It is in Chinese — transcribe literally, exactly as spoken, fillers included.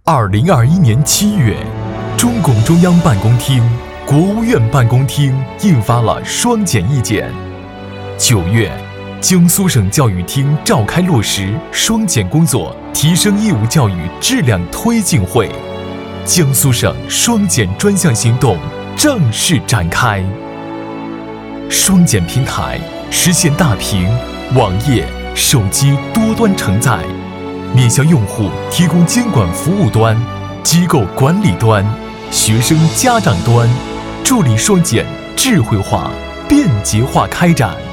二零二一年七月，中共中央办公厅、国务院办公厅印发了“双减”意见。九月，江苏省教育厅召开落实“双减”工作提升义务教育质量推进会，江苏省“双减”专项行动正式展开。双减平台实现大屏、网页、手机多端承载，面向用户提供监管服务端、机构管理端、学生家长端，助力双减智慧化、便捷化开展。